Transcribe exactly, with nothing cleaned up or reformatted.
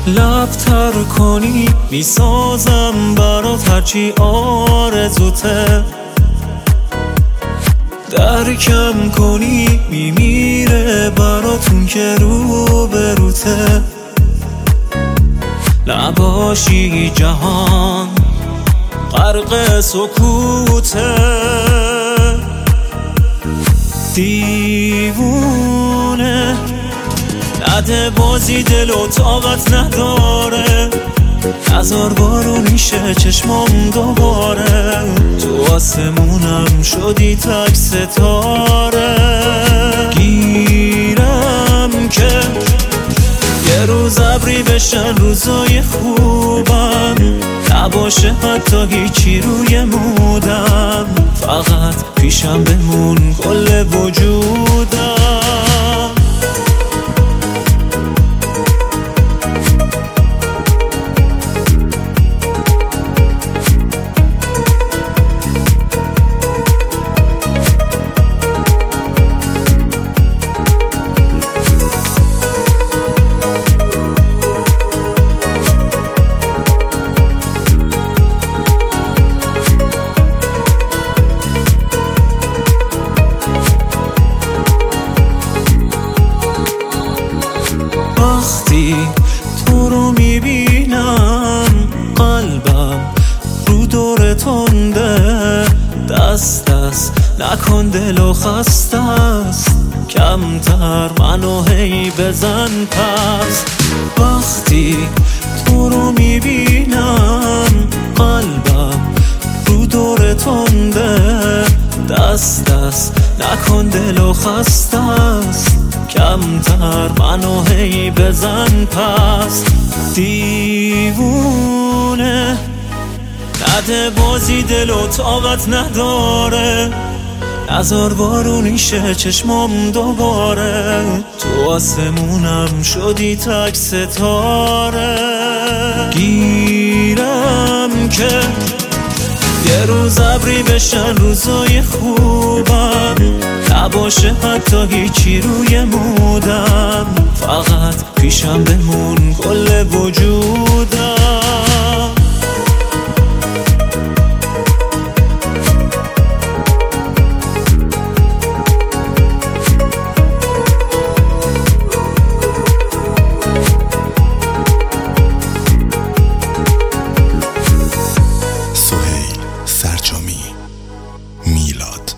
لبتر کنی میسازم برات هرچی آرزوته، درکم کنی میمیره براتون که رو بروته. نباشی جهان غرق سکوته، دیوونه نده بازی دل و طاقت نداره، هزار بارو میشه چشمام دوباره، تو آسمونم شدی تک ستاره. گیرم که یه روز ابری بشن روزای خوبم، نباشه حتی هیچی روی مودم، فقط پیشم بمون کل وجودم. وقتی تو رو میبینم قلبم رو دور تنده، دست دست نکن دل و خسته است، کمتر منو هی بزن پس. وقتی تو رو میبینم قلبم رو دور تنده، دست دست نکن دل و خسته است، کمتر منو هی بزن پس. دیوونه نده بازی دل و طاقت نداره، هزار بارونیشه چشمام دوباره، تو آسمونم شدی تک ستاره. گیرم که یه روز ابری بشن روزای خوبم، نباشه حتی هیچی روی مودم، فقط پیشم بمون کل وجودم. سهیل سرجامی، میلاد.